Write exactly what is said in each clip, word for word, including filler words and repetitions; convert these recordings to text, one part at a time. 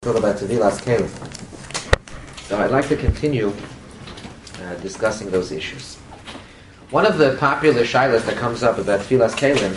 Talk about Tevilas Kelim. So I'd like to continue uh, discussing those issues. One of the popular shilas that comes up about Tevilas Kelim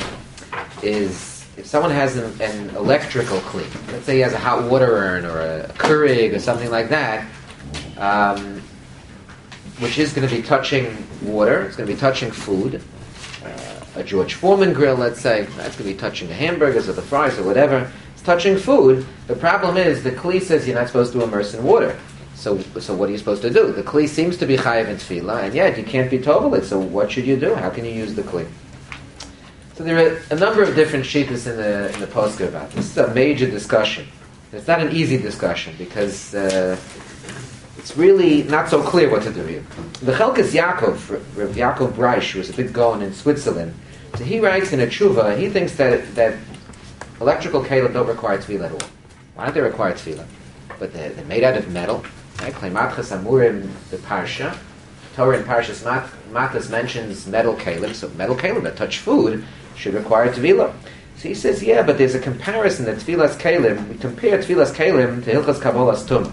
is if someone has an, an electrical kli, let's say he has a hot water urn or a, a Keurig or something like that, um, which is going to be touching water, it's going to be touching food, uh, a George Foreman grill, let's say, that's going to be touching the hamburgers or the fries or whatever. Touching food, the problem is the Kli says you're not supposed to immerse in water. So so what are you supposed to do? The Kli seems to be chayav in tefillah, and yet you can't be tovel it, so what should you do? How can you use the Kli? So there are a number of different shittas in the in the posca about this. This is a major discussion. It's not an easy discussion, because uh, it's really not so clear what to do here. The Chelkas Yaakov, Rav Yaakov Breish, who was a big gaon in Switzerland, so he writes in a tshuva, he thinks that that electrical kelim don't require tefillah at all. Why don't they require tefillah? But they're, they're made out of metal. Right? Kleimatchas Amurim, the Parsha. Torah in Parshas Mat, Matas mentions metal kelim, so metal kelim that touch food should require tefillah. So he says, yeah, but there's a comparison that tefillas kelim, we compare tefillas kelim to Hilchas Kabbalas Tumah.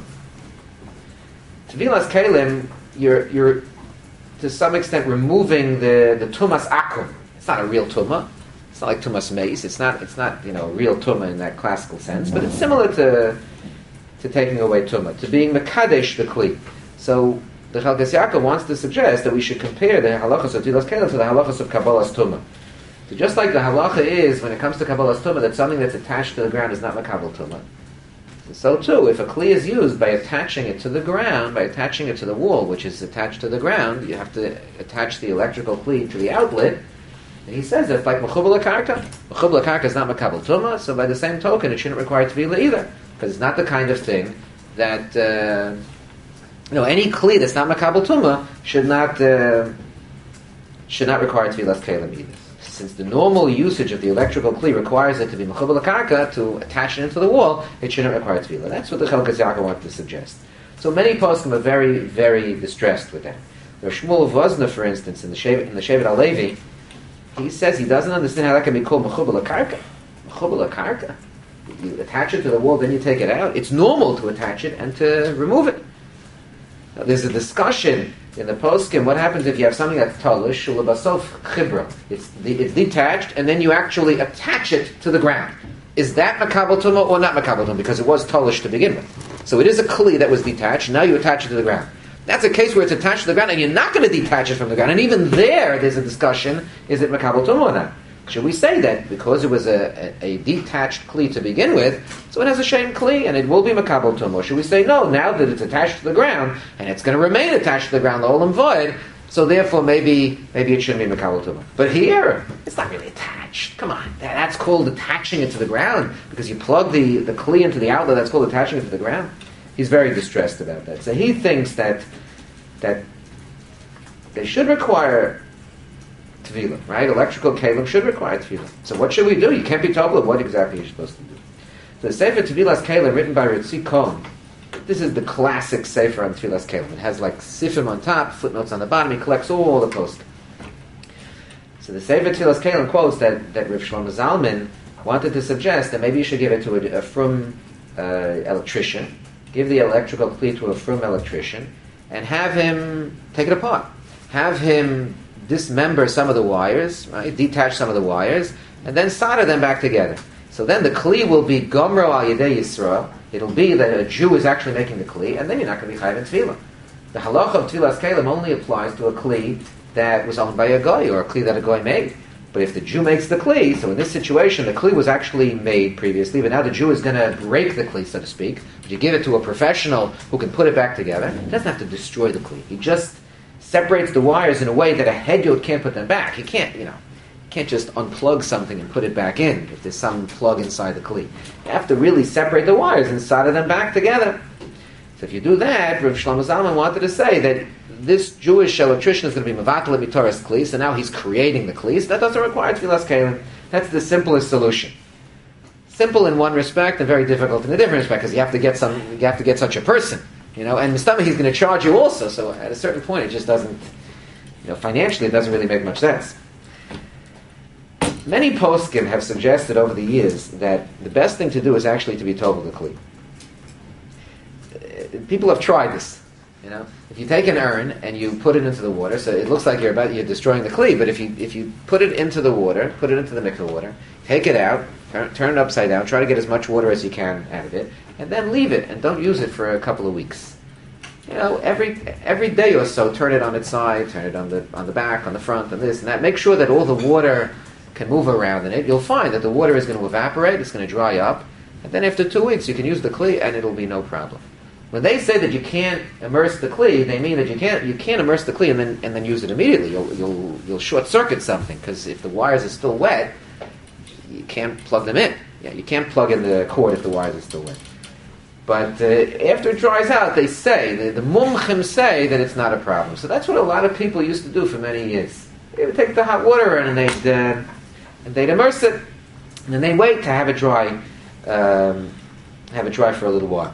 Tefillas kelim, you're, you're to some extent removing the, the tumas akum. It's not a real tumah. It's not like tumas meis. It's not. It's not you know real tumah in that classical sense, but it's similar to to taking away tumah, to being mekadesh the kli. So the Chelkas Yaakov wants to suggest that we should compare the halachas of Tevilas Kelim to the halachas of Kabbalas Tumah. So just like the halacha is when it comes to Kabbalas Tumah that something that's attached to the ground is not makabel tumah. So too, if a kli is used by attaching it to the ground, by attaching it to the wall, which is attached to the ground, you have to attach the electrical kli to the outlet. And he says it's like mechubel karka. Mechubel karka is not makabel tumah, so by the same token, it shouldn't require tefillah either, because it's not the kind of thing that uh, you know any kli that's not makabel tumah should not uh, should not require tefillas kelim either. Since the normal usage of the electrical kli requires it to be mechubel karka to attach it into the wall, it shouldn't require tefillah. That's what the Chelkas Yaakov wanted to suggest. So many poskim are very, very distressed with that. There's Shmuel Vosna, for instance, in the Shevet, in the Shevet HaLevi. He says he doesn't understand how that can be called mechubel karka. Mechubel karka. You attach it to the wall, then you take it out. It's normal to attach it and to remove it. Now, there's a discussion in the poskim. What happens if you have something that's talish ulabasof chibra? It's it's detached, and then you actually attach it to the ground. Is that makabel tumah or not makabel tumah? Because it was talish to begin with. So it is a kli that was detached. Now you attach it to the ground. That's a case where it's attached to the ground, and you're not going to detach it from the ground. And even there, there's a discussion: is it makabel tumah or not? Should we say that because it was a, a, a detached kli to begin with, so it has a shame kli, and it will be makabel tumah? Or should we say no? Now that it's attached to the ground, and it's going to remain attached to the ground, the olam void, so therefore maybe maybe it shouldn't be makabel tumah. But here, it's not really attached. Come on, that, that's called attaching it to the ground because you plug the the kli into the outlet. That's called attaching it to the ground. He's very distressed about that. So he thinks that that they should require tefillah, right? Electrical kelim should require tefillah. So what should we do? You can't be told what exactly you're supposed to do. So the Sefer Tevilas Kelim, written by Ritzi Cohen, this is the classic Sefer on Tevilas Kelim. It has like sifim on top, footnotes on the bottom. He collects all the posts. So the Sefer Tevilas Kelim quotes that, that Rav Shlomo Zalman wanted to suggest that maybe you should give it to a, a frum uh, electrician, give the electrical kli to a frum electrician, and have him take it apart. Have him dismember some of the wires, right? Detach some of the wires, and then solder them back together. So then the kli will be gomro al yedei Yisrael. It'll be that a Jew is actually making the kli, and then you're not going to be chayav in tefillah. The halacha of tefillas kelim only applies to a kli that was owned by a goy, or a kli that a goy made. But if the Jew makes the kli, so in this situation, the kli was actually made previously, but now the Jew is going to break the kli, so to speak. But you give it to a professional who can put it back together. He doesn't have to destroy the kli. He just separates the wires in a way that a head yod can't put them back. He can't, you know, can't just unplug something and put it back in if there's some plug inside the kli. You have to really separate the wires and solder them back together. So if you do that, Rav Shlomo Zalman wanted to say that this Jewish electrician is going to be mevatel mitoras kli, so now he's creating the kli. So that doesn't require tefillas kelim. That's the simplest solution. Simple in one respect and very difficult in a different respect because you have to get some. You have to get such a person. You know, and Mustama, he's going to charge you also, so at a certain point it just doesn't, you know, financially it doesn't really make much sense. Many poskim have suggested over the years that the best thing to do is actually to be tovel the kli. it, people have tried this. You know, if you take an urn and you put it into the water, so it looks like you're about you're destroying the kli. But if you if you put it into the water, put it into the mikveh water, take it out, turn, turn it upside down, try to get as much water as you can out of it, and then leave it and don't use it for a couple of weeks. You know, every every day or so, turn it on its side, turn it on the on the back, on the front, and this and that. Make sure that all the water can move around in it. You'll find that the water is going to evaporate, it's going to dry up, and then after two weeks you can use the kli and it'll be no problem. When they say that you can't immerse the kli, they mean that you can't you can't immerse the kli and then and then use it immediately. You'll you'll you'll short circuit something, because if the wires are still wet, you can't plug them in. Yeah, you can't plug in the cord if the wires are still wet. But uh, after it dries out, they say, the, the mumchim say that it's not a problem. So that's what a lot of people used to do for many years. They would take the hot water and they'd, uh, and they'd immerse it, and then they'd wait to have it dry, um, have it dry for a little while.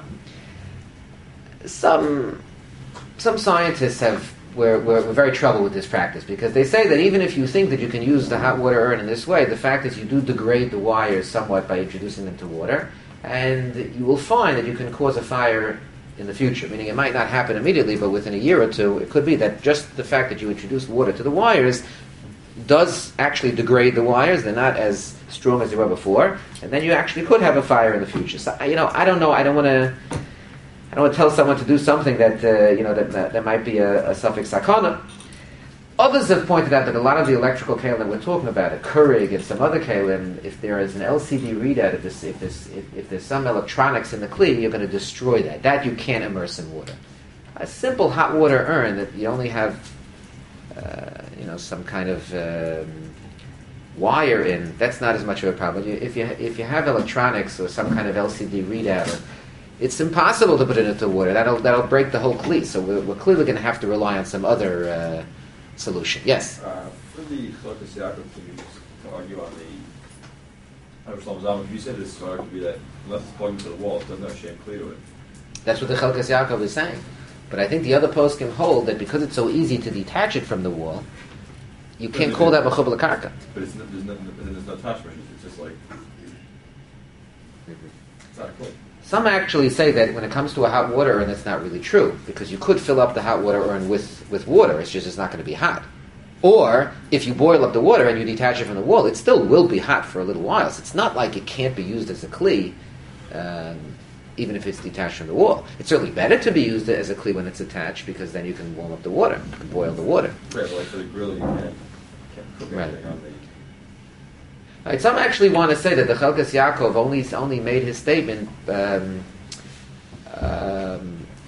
Some some scientists have were, were, were very troubled with this practice, because they say that even if you think that you can use the hot water urn in this way, the fact is you do degrade the wires somewhat by introducing them to water. And you will find that you can cause a fire in the future, meaning it might not happen immediately, but within a year or two, it could be that just the fact that you introduce water to the wires does actually degrade the wires. They're not as strong as they were before, and then you actually could have a fire in the future. So, you know, I don't know. I don't want to. I don't want to tell someone to do something that uh, you know that, that that might be a, a suffix sakana. Others have pointed out that a lot of the electrical kalim that we're talking about, a Keurig and some other kalim, if there is an L C D readout, if there's, if there's, if, if there's some electronics in the kli, you're going to destroy that. That you can't immerse in water. A simple hot water urn that you only have, uh, you know, some kind of um, wire in, that's not as much of a problem. If you if you have electronics or some kind of L C D readout, it's impossible to put it into water. That'll that'll break the whole kli. So we're, we're clearly going to have to rely on some other Uh, solution. Yes? Uh, for the Chalkas Yaakov to, to argue on the Yerushalayim Zalman, you said this to be that unless it's plugged into the wall, it doesn't have shame clear to it. That's what the Chalkas Yaakov is saying. But I think the other posts can hold that because it's so easy to detach it from the wall, you can't call that Mechubal Karka. But it's no, there's no, there's no attachment. It's just like it's not a clue. Some actually say that when it comes to a hot water urn, that's not really true, because you could fill up the hot water urn with, with water, it's just it's not going to be hot. Or, if you boil up the water and you detach it from the wall, it still will be hot for a little while. So it's not like it can't be used as a kli, um, even if it's detached from the wall. It's certainly better to be used as a kli when it's attached, because then you can warm up the water, you can boil the water. Right, but like for the grill, you can't, can't cook Right. anything on the... Right, some actually want to say that the Chalkas Yaakov only only made his statement um, um,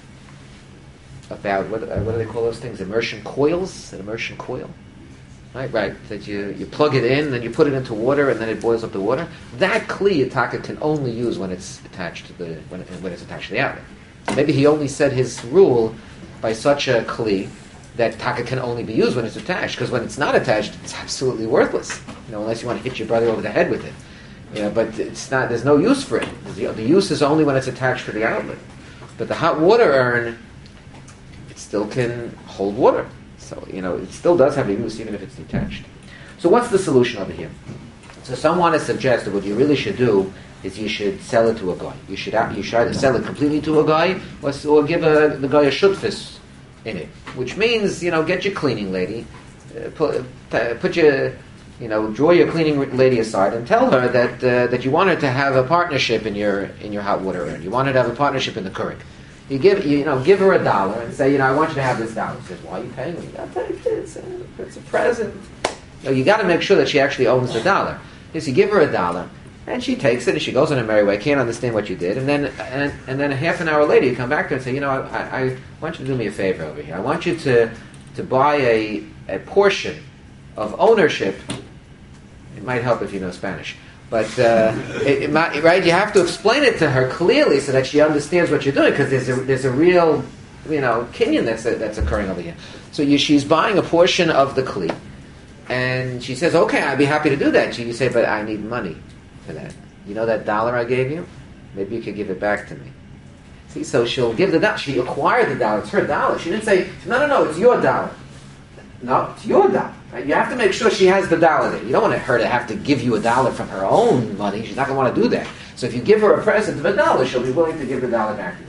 about what, uh, what do they call those things? Immersion coils, an immersion coil, right? Right. That you, you plug it in, then you put it into water, and then it boils up the water. That kli Yitaka can only use when it's attached to the when, when it's attached to the outlet. Maybe he only said his rule by such a kli that taka can only be used when it's attached, because when it's not attached, it's absolutely worthless. You know, unless you want to hit your brother over the head with it. You know, but it's not. There's no use for it. The, the use is only when it's attached to the outlet. But the hot water urn, it still can hold water. So you know, it still does have a use even if it's detached. So what's the solution over here? So some want to suggest that what you really should do is you should sell it to a guy. You should you should either sell it completely to a guy or, or give a, the guy a shutfis in it, which means, you know, get your cleaning lady, uh, put, uh, put your, you know, draw your cleaning lady aside and tell her that uh, that you want her to have a partnership in your in your hot water urn. You want her to have a partnership in the Keurig. You give you know give her a dollar and say, you know, I want you to have this dollar. She says, why are you paying me? I'll take it. It's a, it's a present. You know, you got to make sure that she actually owns the dollar. Yes, you give her a dollar. And she takes it and she goes on her merry way. Can't understand what you did. And then, and, and then a half an hour later, you come back to her and say, you know, I, I, I want you to do me a favor over here. I want you to to buy a a portion of ownership. It might help if you know Spanish, but uh, it, it might, right? You have to explain it to her clearly so that she understands what you're doing, because there's a there's a real, you know, kinyan that's that's occurring over here. So you, she's buying a portion of the kli, and she says, okay, I'd be happy to do that. And you say, but I need money for that. You know that dollar I gave you? Maybe you could give it back to me. See, so she'll give the dollar. She acquired the dollar. It's her dollar. She didn't say, no, no, no, it's your dollar. No, it's your dollar. Right? You have to make sure she has the dollar there. You don't want her to have to give you a dollar from her own money. She's not going to want to do that. So if you give her a present of a dollar, she'll be willing to give the dollar back to you.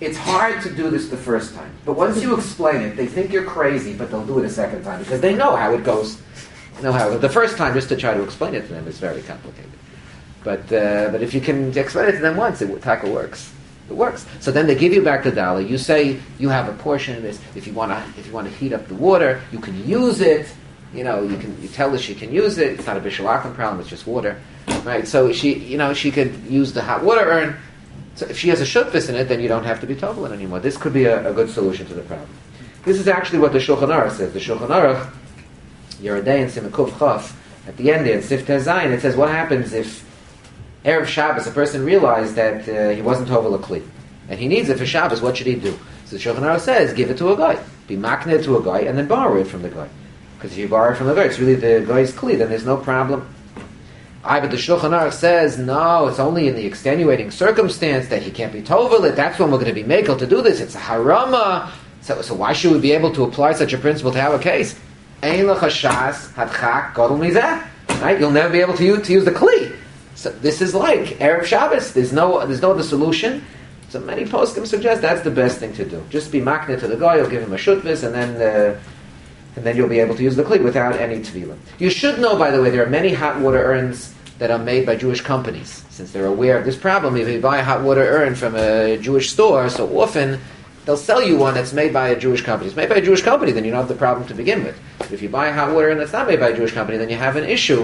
it's hard to do this the first time. But once you explain it, they think you're crazy, but they'll do it a second time because they know how it goes. They know how it, the first time, just to try to explain it to them is very complicated. But uh, but if you can explain it to them once, it taka works. It works. So then they give you back the dollar. You say you have a portion of this. If you want to, if you want to heat up the water, you can use it. You know, you can. You tell her she can use it. It's not a bishul akum problem. It's just water, right? So she, you know, she could use the hot water urn. So if she has a shutvis in it, then you don't have to be tovel anymore. This could be a, a good solution to the problem. This is actually what the Shulchan Aruch says. The Shulchan Aruch, Yerodei and Simon Kuf Chaf, at the end there in Sif Tezayin, it says what happens if Erev Shabbos a person realized that uh, he wasn't tovel a kli, and he needs it for Shabbos. What should he do? So the Shulchan Aruch says, give it to a guy, be makneh to a guy, and then borrow it from the guy. Because if you borrow it from the guy, it's really the guy's kli, then there's no problem. I, but the Shulchan Aruch says, no, it's only in the extenuating circumstance that he can't be tovel it. That's when we're going to be makel to do this. It's a harama. So, so why should we be able to apply such a principle to our case? Ein l'chashas hadchak gadol mizeh. Right? You'll never be able to use, to use the kli. So this is like Erev Shabbos. There's no, there's no other solution. So many poskim suggest that's the best thing to do. Just be makneh to the guy. You'll give him a shutvis, and then uh, and then you'll be able to use the kli without any tefillah. You should know, by the way, there are many hot water urns that are made by Jewish companies, since they're aware of this problem. If you buy a hot water urn from a Jewish store, so often they'll sell you one that's made by a Jewish company. It's made by a Jewish company, then you don't have the problem to begin with. But if you buy a hot water urn that's not made by a Jewish company, then you have an issue.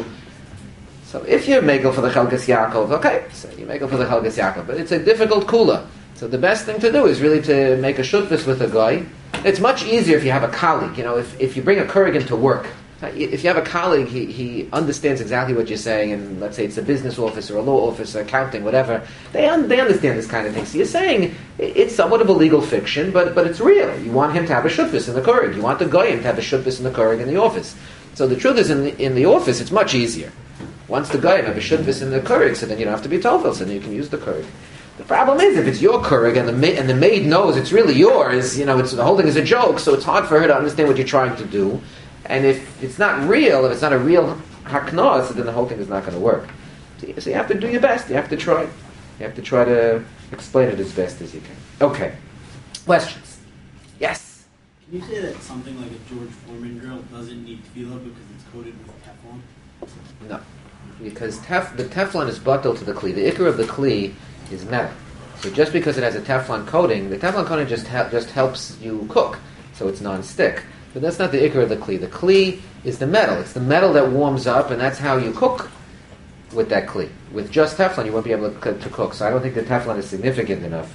So if you're makel for the Chelkas Yaakov, okay, so you makel for the Chelkas Yaakov, but it's a difficult kula. So the best thing to do is really to make a shutvis with a guy. It's much easier if you have a colleague. You know, if, if you bring a Kurgan to work, if you have a colleague, he, he understands exactly what you're saying, and let's say it's a business office or a law office, accounting, whatever, they un, they understand this kind of thing. So you're saying it's somewhat of a legal fiction, but but it's real. You want him to have a shutvis in the Kurgan. You want the goyim to have a shutvis in the Kurgan in the office. So the truth is, in the, in the office, it's much easier. Once the goyim have a shutvis in the Kurgan, so then you don't have to be tovel, so then you can use the Kurgan. The problem is, if it's your Kurgan and the ma- and the maid knows it's really yours, you know, it's, the whole thing is a joke, so it's hard for her to understand what you're trying to do. And if it's not real, if it's not a real haknah, so then the whole thing is not going to work. So you, so you have to do your best. You have to try. You have to try to explain it as best as you can. Okay. Questions? Yes? Can you say that something like a George Foreman grill doesn't need tefillah because it's coated with Teflon? No. Because tef- the Teflon is bottled to the kli. The ikar of the kli is metal. So just because it has a Teflon coating, the Teflon coating just ha- just helps you cook, so it's non-stick. But that's not the ikar of the kli. The kli is the metal. It's the metal that warms up, and that's how you cook with that kli. With just Teflon, you won't be able to, to cook. So I don't think the Teflon is significant enough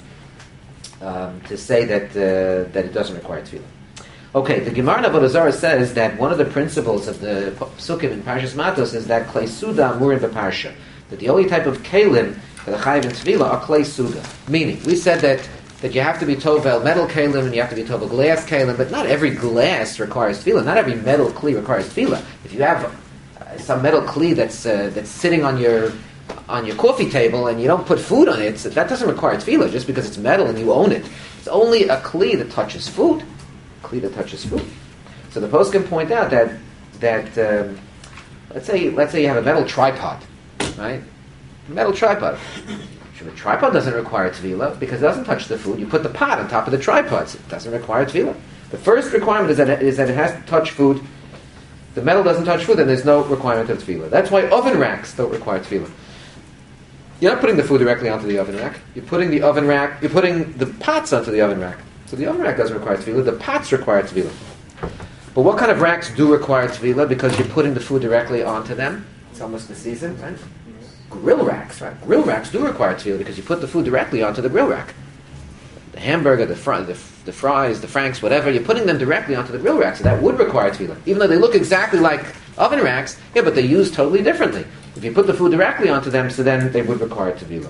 um, to say that uh, that it doesn't require tefillah. Okay, the Gemara in Avodah Zarah says that one of the principles of the Psukim in Parshas Matos is that klei suda amurim b'parsha. That the only type of kelim that are chayiv in tefillah are klei suda. Meaning, we said that that you have to be tovel metal kalim and you have to be tovel glass kalim, but not every glass requires tefillah. Not every metal kli requires tefillah. If you have uh, some metal kli that's uh, that's sitting on your on your coffee table and you don't put food on it, so that doesn't require tefillah just because it's metal and you own it. It's only a kli that touches food. Kli that touches food. So the post can point out that that um, let's say let's say you have a metal tripod, right? A metal tripod. The tripod doesn't require tefillah because it doesn't touch the food. You put the pot on top of the tripod, so it doesn't require tefillah. The first requirement is that it, is that it has to touch food. The metal doesn't touch food, then there's no requirement of tefillah. That's why oven racks don't require tefillah. You're not putting the food directly onto the oven rack. You're putting the oven rack. You're putting the pots onto the oven rack. So the oven rack doesn't require tefillah. The pots require tefillah. But what kind of racks do require tefillah because you're putting the food directly onto them? It's almost the season, right? Grill racks, right? Grill racks do require tefillah because you put the food directly onto the grill rack. The hamburger, the, fr- the, the fries, the franks, whatever, you're putting them directly onto the grill rack, so that would require tefillah. Even though they look exactly like oven racks, yeah, but they use totally differently. If you put the food directly onto them, so then they would require tefillah.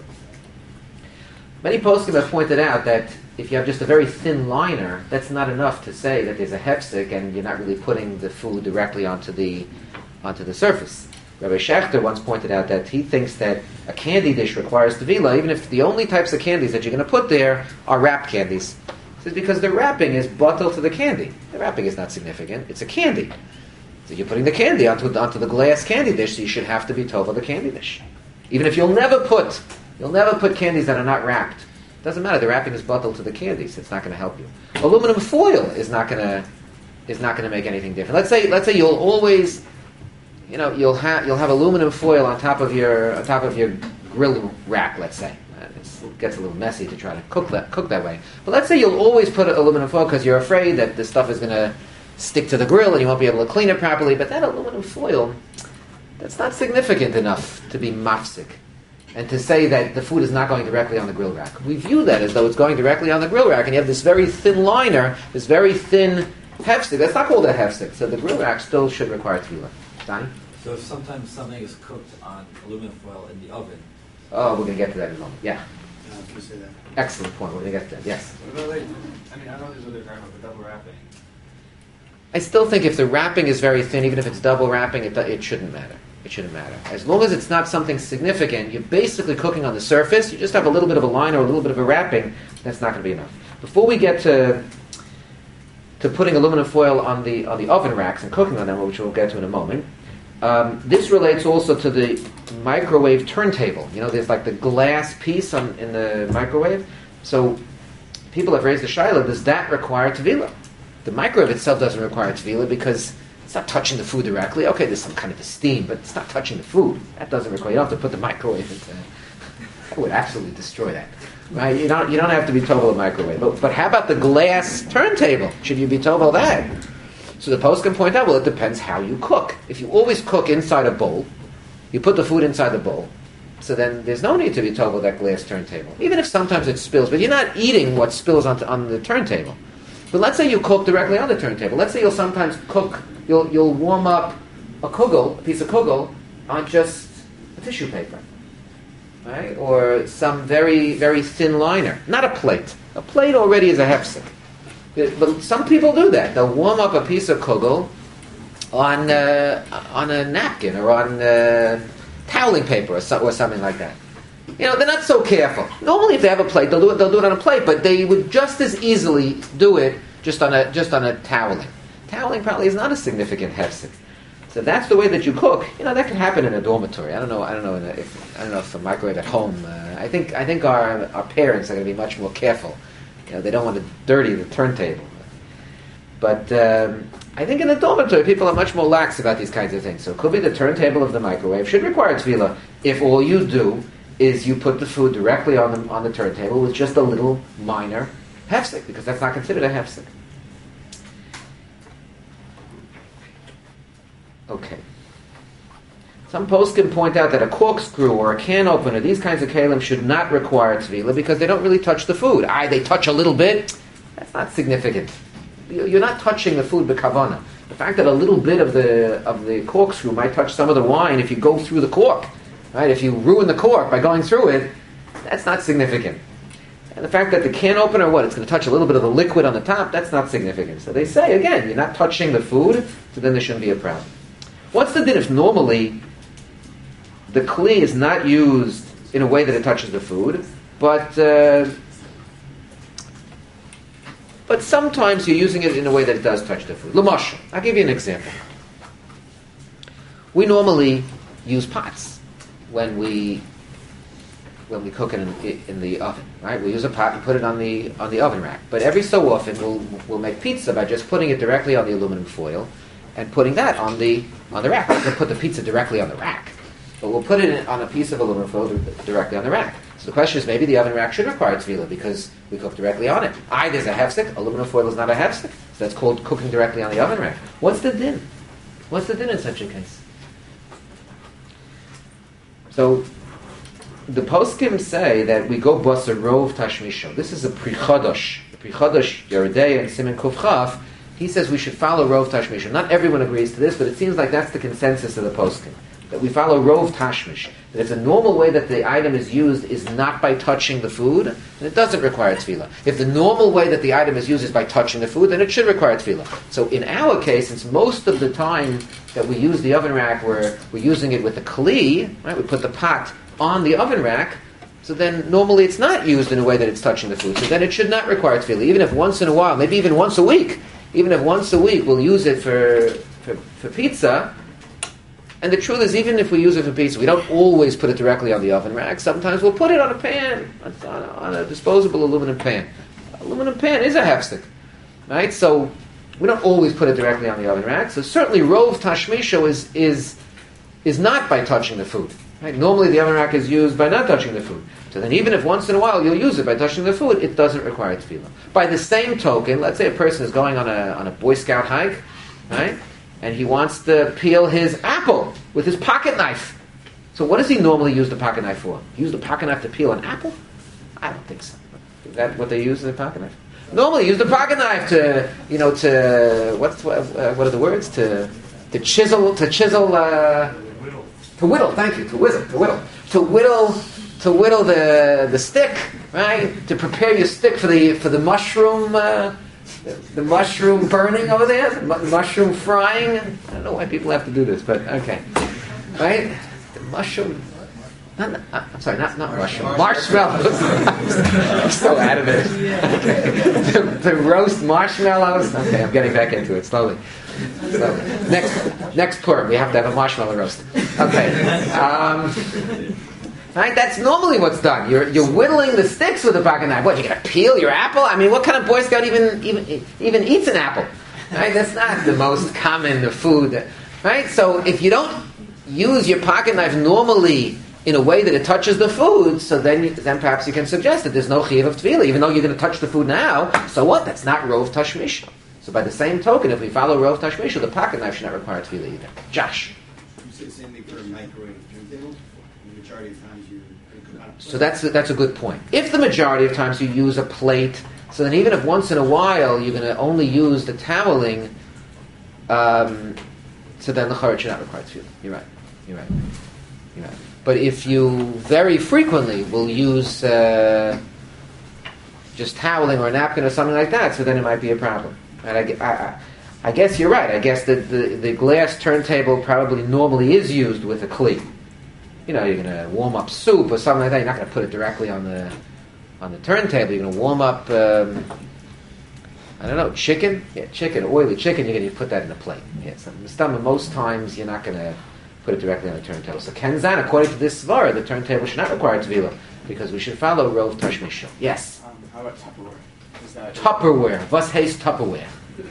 Many poskim have pointed out that if you have just a very thin liner, that's not enough to say that there's a hefsek and you're not really putting the food directly onto the onto the surface. Rabbi Schechter once pointed out that he thinks that a candy dish requires tefillah, even if the only types of candies that you're going to put there are wrapped candies. He says because the wrapping is bottled to the candy. The wrapping is not significant. It's a candy. So you're putting the candy onto, onto the glass candy dish, so you should have to be tovel the candy dish. Even if you'll never put, you'll never put candies that are not wrapped Doesn't matter. The wrapping is bottled to the candy, so it's not going to help you. Aluminum foil is not going to is not going to make anything different. Let's say let's say you'll always, you know, you'll have you'll have aluminum foil on top of your on top of your grill rack. Let's say it's, it gets a little messy to try to cook that cook that way. But let's say you'll always put aluminum foil because you're afraid that this stuff is going to stick to the grill and you won't be able to clean it properly. But that aluminum foil, that's not significant enough to be mafsik. And to say that the food is not going directly on the grill rack. We view that as though it's going directly on the grill rack, and you have this very thin liner, this very thin hefstik. That's not called a hefstik, so the grill rack still should require tefillah. Donnie? So if sometimes something is cooked on aluminum foil in the oven. Oh, we're going to get to that in a moment. Yeah. I was going to say that. Excellent point. We're going to get to that. Yes. What about, like, I mean, I know there's other talking about the double wrapping. I still think if the wrapping is very thin, even if it's double wrapping, it, it shouldn't matter. It shouldn't matter. As long as it's not something significant, you're basically cooking on the surface, you just have a little bit of a line or a little bit of a wrapping, that's not going to be enough. Before we get to to putting aluminum foil on the on the oven racks and cooking on them, which we'll get to in a moment, um, this relates also to the microwave turntable. You know, there's like the glass piece on, in the microwave. So people have raised the shaila, does that require tevilah? The microwave itself doesn't require tevilah because it's not touching the food directly. Okay, there's some kind of a steam, but it's not touching the food. That doesn't require. You don't have to put the microwave into. That would absolutely destroy that, right? You don't. You don't have to be total a microwave. But but how about the glass turntable? Should you be total that? So the post can point out. Well, it depends how you cook. If you always cook inside a bowl, you put the food inside the bowl. So then there's no need to be total that glass turntable. Even if sometimes it spills, but you're not eating what spills onto on the turntable. But let's say you cook directly on the turntable. Let's say you'll sometimes cook. You'll you'll warm up a kugel, a piece of kugel, on just a tissue paper, right? Or some very very thin liner, not a plate. A plate already is a hefsek. But some people do that. They'll warm up a piece of kugel on uh, on a napkin or on uh, toweling paper or, so, or something like that. You know, they're not so careful. Normally, if they have a plate, they'll do it. They'll do it on a plate, but they would just as easily do it just on a just on a toweling. Toweling probably is not a significant hefsek. So if that's the way that you cook, you know, that can happen in a dormitory. I don't know. I don't know if I don't know if a microwave at home. Uh, I think I think our our parents are going to be much more careful. You know, they don't want to dirty the turntable. But um, I think in a dormitory, people are much more lax about these kinds of things. So it could be the turntable of the microwave should require tefillah if all you do is you put the food directly on the on the turntable with just a little minor hefsek, because that's not considered a hefsek. Okay. Some posts can point out that a corkscrew or a can opener, these kinds of kalim, should not require tevilah because they don't really touch the food. Aye, they touch a little bit. That's not significant. You're not touching the food b'kavana. The fact that a little bit of the of the corkscrew might touch some of the wine if you go through the cork, right? If you ruin the cork by going through it, that's not significant. And the fact that the can opener, what, it's going to touch a little bit of the liquid on the top, that's not significant. So they say, again, you're not touching the food, so then there shouldn't be a problem. What's the din if normally the kli is not used in a way that it touches the food, but uh, but sometimes you're using it in a way that it does touch the food? L'mashal, I'll give you an example. We normally use pots when we when we cook it in, in the oven, right? We use a pot and put it on the on the oven rack. But every so often we'll we'll make pizza by just putting it directly on the aluminum foil and putting that on the on the rack. We'll put the pizza directly on the rack, but we'll put it on a piece of aluminum foil directly on the rack. So the question is, maybe the oven rack should require tevilah because we cook directly on it. Aye, there's a hefsek. Aluminum foil is not a hefsek, so that's called cooking directly on the oven rack. What's the din? What's the din in such a case? So the poskim say that we go basa rov tashmisho. This is a pri chodosh, the pri chodosh Yeridei and Siman Kuf Chaf. He says we should follow rov tashmisho. Not everyone agrees to this, but it seems like that's the consensus of the poskim, that we follow rov tashmish. That if the normal way that the item is used is not by touching the food, then it doesn't require tefillah. If the normal way that the item is used is by touching the food, then it should require tefillah. So in our case, since most of the time that we use the oven rack, we're, we're using it with the kli, right? We put the pot on the oven rack, so then normally it's not used in a way that it's touching the food. So then it should not require tefillah. Even if once in a while, maybe even once a week, even if once a week we'll use it for for, for pizza, And the truth is, even if we use it for pizza, we don't always put it directly on the oven rack. Sometimes we'll put it on a pan, on a, on a disposable aluminum pan. Aluminum pan is a hefsek, right? So we don't always put it directly on the oven rack. So certainly, rov tashmisho is is is not by touching the food. Right? Normally, the oven rack is used by not touching the food. So then, even if once in a while you'll use it by touching the food, it doesn't require tefillah. By the same token, let's say a person is going on a on a Boy Scout hike, right? And he wants to peel his apple with his pocket knife. So what does he normally use the pocket knife for? Use the pocket knife to peel an apple? I don't think so. Is that what they use in the pocket knife? Normally, use the pocket knife to, you know, to what's what, uh, what are the words? To to chisel, to chisel, uh, to whittle. Thank you. To whittle, to whittle, to whittle, to whittle the the stick, right? To prepare your stick for the for the mushroom. Uh, The, the mushroom burning over there, the mu- mushroom frying. I don't know why people have to do this, but okay, right? The mushroom. Not, not, uh, I'm sorry, not not mushroom. Marshmallows. I'm so out of it. Okay. the, the roast marshmallows. Okay, I'm getting back into it slowly. So next next Purim, we have to have a marshmallow roast. Okay. Um, Right, that's normally what's done. You're you're whittling the sticks with a pocket knife. What, you're gonna peel your apple? I mean, what kind of Boy Scout even even even eats an apple? Right, that's not the most common food. That, right, so if you don't use your pocket knife normally in a way that it touches the food, so then you, then perhaps you can suggest that there's no chiyuv of tefillah, even though you're going to touch the food now. So what? That's not rov tashmisha. So by the same token, if we follow rov tashmisha, the pocket knife should not require tefillah either. Josh. You said the same thing for a microwave turntable. The majority of times you cook on a plate. So that's a, that's a good point. If the majority of times you use a plate, so then even if once in a while you're going to only use the toweling, um, so then the charetz should not require tefillah. You're right. You're right. You're right. But if you very frequently will use uh, just toweling or a napkin or something like that, so then it might be a problem. And I, I, I guess you're right. I guess that the, the glass turntable probably normally is used with a kli. You know, you're going to warm up soup or something like that. You're not going to put it directly on the on the turntable. You're going to warm up, um, I don't know, chicken? Yeah, chicken, oily chicken. You're going to put that in a plate. Yeah, so most times you're not going to put it directly on the turntable. So Kenzan, according to this svara, the turntable should not require tevilah because we should follow rov tashmisha. Yes. Um, how about Tupperware? Is that Tupperware. Was heißt Tupperware?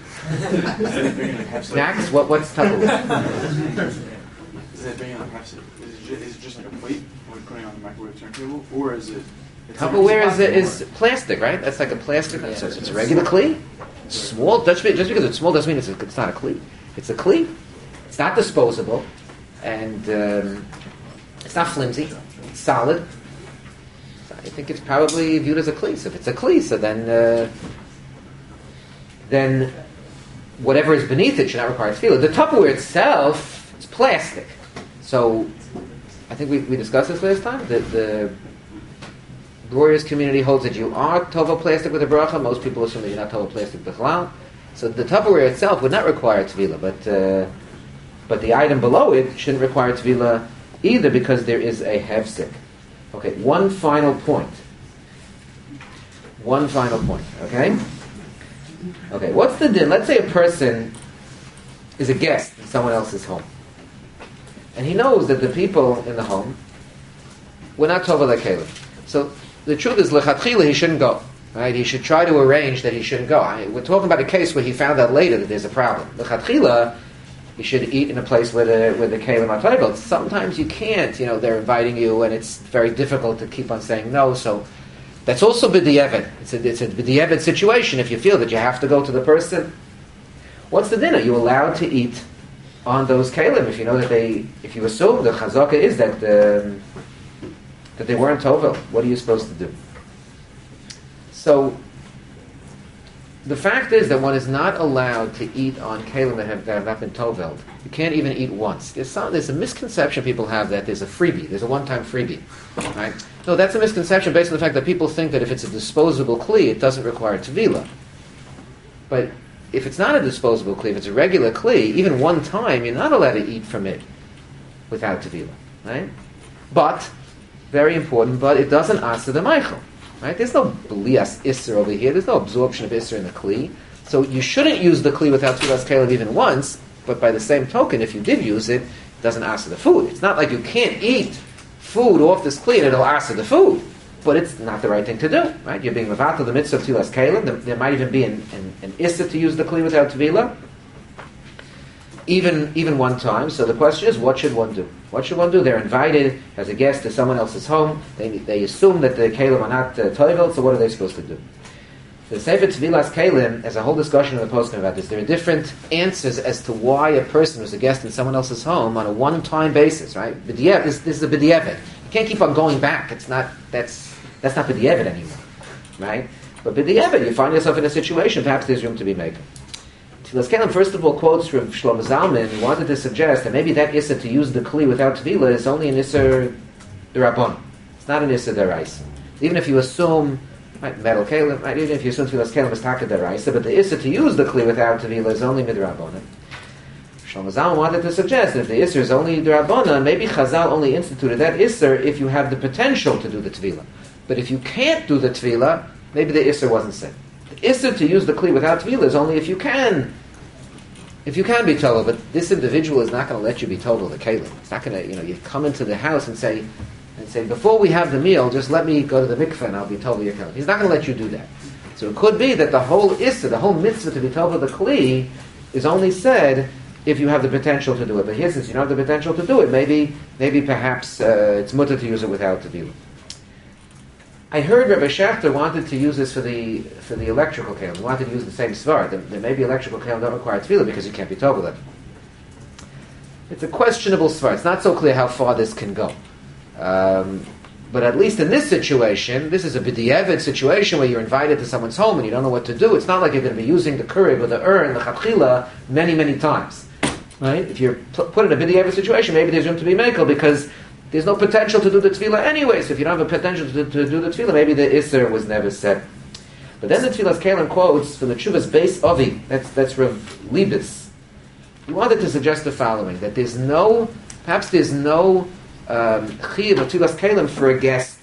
Snacks? What? What's Tupperware? Is it big enough? Is it just, is it just like a plate we're putting on the microwave turntable, or is it? Tupperware is is plastic, right? That's like a plastic. So it's a regular kli. Small. Just just because it's small doesn't mean it's a, it's not a kli. It's a kli. It's not disposable. And um, it's not flimsy, it's solid. So I think it's probably viewed as a kli. So if it's a kli, so then uh, then whatever is beneath it should not require tefillah. The Tupperware itself is plastic. So I think we, we discussed this last time. The, the Warriors community holds that you are tova plastic with a bracha. Most people assume that you're not tova plastic bichlal. So the Tupperware itself would not require tefillah, but uh, But the item below it shouldn't require tevilah either because there is a hefsek. Okay, one final point. One final point, okay? Okay, what's the din? Let's say a person is a guest in someone else's home. And he knows that the people in the home were not tova lekelim. So the truth is, lechatchila, he shouldn't go. Right? He should try to arrange that he shouldn't go. I, we're talking about a case where he found out later that there's a problem. Lechatchila, you should eat in a place where the where the kelim are toivel. Sometimes you can't. You know, they're inviting you, and it's very difficult to keep on saying no. So that's also b'di'evet. It's a it's a b'di'evet situation. If you feel that you have to go to the person, what's the din? Are you allowed to eat on those kelim if you know that they? If you assume the chazaka is that um, that they weren't tovel, what are you supposed to do? So the fact is that one is not allowed to eat on kelim that have, that have not been toveld. You can't even eat once. There's, some, there's a misconception people have that there's a freebie. There's a one-time freebie. Right? No, that's a misconception based on the fact that people think that if it's a disposable kli, it doesn't require tevilah. But if it's not a disposable kli, if it's a regular kli, even one time, you're not allowed to eat from it without tevilah. Right? But, very important, but it doesn't answer the meichel. Right? There's no blias isser over here. There's no absorption of isser in the kli. So you shouldn't use the kli without tefillas kelev even once. But by the same token, if you did use it, doesn't answer the food. It's not like you can't eat food off this kli and it'll answer the food. But it's not the right thing to do, right? You're being mevatel the mitzvah of tvilas kelim. There, there might even be an, an, an issa to use the kli without tvila. Even even one time. So the question is, what should one do? What should one do? They're invited as a guest to someone else's home. They they assume that the kelim are not uh, toivel, so what are they supposed to do? The Sefer Tvilas Kelim, there's a whole discussion in the posting about this. There are different answers as to why a person was a guest in someone else's home on a one-time basis, right? B'diavad, this, this is a b'diavad. You can't keep on going back. It's not, that's, that's not b'diavad anymore, right? But b'diavad, you find yourself in a situation, perhaps there's room to be made. Tvilas Kelim, first of all, quotes from Shlomo Zalman, who wanted to suggest that maybe that issa to use the kli without tvila is only an issa d'Rabbanan. It's not an issa d'Oraisa. Even if you assume right, metal kelim, right, even if you assume tvilas kelim is taka d'Oraisa, but the issa to use the kli without tvila is only midrabanan. Shlomo Zalman wanted to suggest that if the issa is only d'Rabbanan, maybe Chazal only instituted that issa if you have the potential to do the tvila. But if you can't do the tvila, maybe the issa wasn't said. The issa to use the kli without tvila is only if you can, if you can be total. But this individual is not going to let you be total the kelim. It's not going to, you know, you come into the house and say. And say, before we have the meal, just let me go to the mikveh and I'll be told your kelim. He's not going to let you do that. So it could be that the whole issa, the whole mitzvah to be told the kli, is only said if you have the potential to do it. But here, since you don't have the potential to do it, maybe, maybe perhaps uh, it's mutter to use it without the vila. I heard Rabbi Schechter wanted to use this for the for the electrical kelim. He wanted to use the same svar. There, there may be electrical kelim don't require tefillah because you can't be told with it. It's a questionable svar. It's not so clear how far this can go. Um, but at least in this situation, this is a b'diavad situation where you're invited to someone's home and you don't know what to do. It's not like you're going to be using the kurig or the urn, the chatchila, many, many times. Right? If you're put in a b'diavad situation, maybe there's room to be mekel because there's no potential to do the tefillah anyway. So if you don't have a potential to, to do the tefillah, maybe the isser was never said. But then the Tfilas Kelim quotes from the Tshuvas Beis Avi, that's, that's Rav Libes. He wanted to suggest the following, that there's no, perhaps there's no chiyuv of Tfilas Kelim for a guest.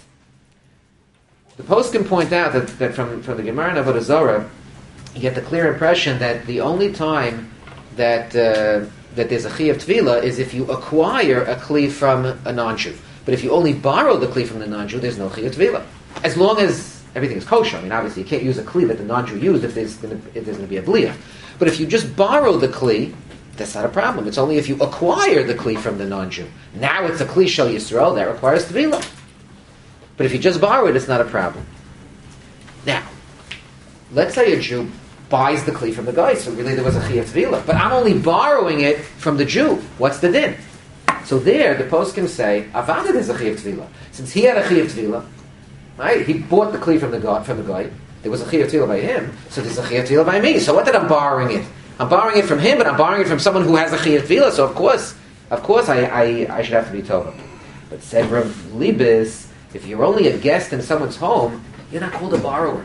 The post can point out that, that from, from the Gemara in Avodah Zarah, you get the clear impression that the only time that uh, that there's a chiyuv tvila is if you acquire a kli from a non-Jew. But if you only borrow the kli from the non-Jew, there's no chiyuv tvila. As long as everything is kosher. I mean, obviously, you can't use a kli that the non-Jew used if there's going to, if there's going to be a bliyah. But if you just borrow the kli, that's not a problem. It's only if you acquire the kli from the non-Jew. Now it's a kli shel Yisrael that requires tvila. But if you just borrow it, it's not a problem. Now, let's say a Jew buys the kli from the guy, so really there was a chiyuv tvila. But I'm only borrowing it from the Jew. What's the din? So there, the post can say, Avada is a chiyuv tvila. Since he had a chiyuv tvila, right? He bought the kli from the guy. From the guy. There was a chiyuv tvila by him, so there's a chiyuv tvila by me. So what did I'm borrowing it? I'm borrowing it from him, but I'm borrowing it from someone who has a chiyuv tvila. So of course, of course, I, I, I should have to be told. But said Rav Libes, if you're only a guest in someone's home, you're not called a borrower.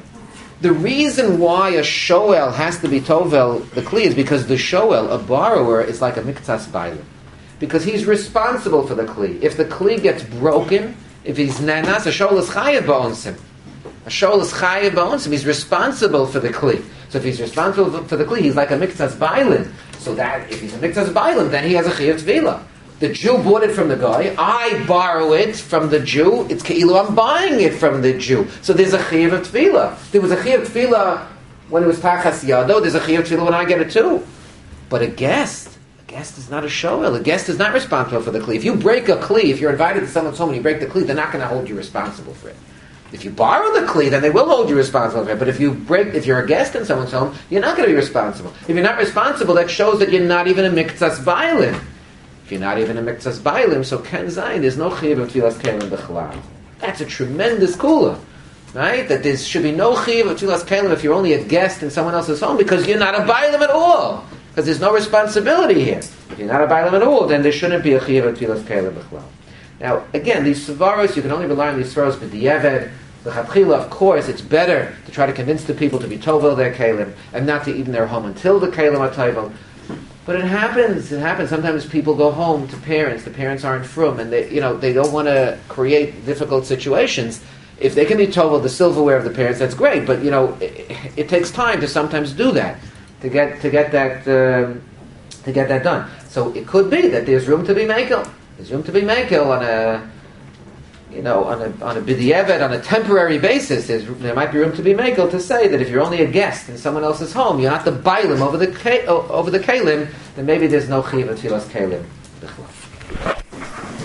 The reason why a shoel has to be tovel the kli is because the shoel, a borrower, is like a miktsas bailim. Because he's responsible for the kli. If the kli gets broken, if he's nanas, a shoel is chayav ba'onsim. A shoel is chayav ba'onsim. He's responsible for the kli. So if he's responsible for the kli, he's like a miktsas bailim. So that, if he's a miktsas bailim, then he has a chiyuv tvila. The Jew bought it from the guy. I borrow it from the Jew. It's keilu I'm buying it from the Jew. So there's a chiyuv of tefillah. There was a chiyuv of tefillah when it was tachas yado. There's a chiyuv of tefillah when I get it too. But a guest, a guest is not a shoel. A guest is not responsible for the kli. If you break a kli, if you're invited to someone's home and you break the kli, they're not going to hold you responsible for it. If you borrow the kli, then they will hold you responsible for it. But if you break, if you're a guest in someone's home, you're not going to be responsible. If you're not responsible, that shows that you're not even a miktsas bailim. If you're not even a miktsas bailim, so ken zayin, there's no chiyuv of tfilas kelim b'chalal. That's a tremendous kula, right? That there should be no chiyuv of tfilas kelim if you're only a guest in someone else's home because you're not a bailim at all. Because there's no responsibility here. If you're not a bailim at all, then there shouldn't be a chiyuv of tfilas kelim b'chalal. Now, again, these svaros, you can only rely on these svaros b'diavad. The chatchila, of course, it's better to try to convince the people to be tovel their kelim and not to eat in their home until the kelim are tovel. But it happens. It happens. Sometimes people go home to parents. The parents aren't frum, and they, you know, they don't want to create difficult situations. If they can be told the silverware of the parents, that's great. But you know, it, it takes time to sometimes do that to get to get that um, to get that done. So it could be that there's room to be makel. There's room to be makel on a, you know, on a on a b'di'evet, on a temporary basis. There's, there might be room to be makel to say that if you're only a guest in someone else's home, you're not the bailim over the over the kalim, then maybe there's no chiv of tefillas kalim.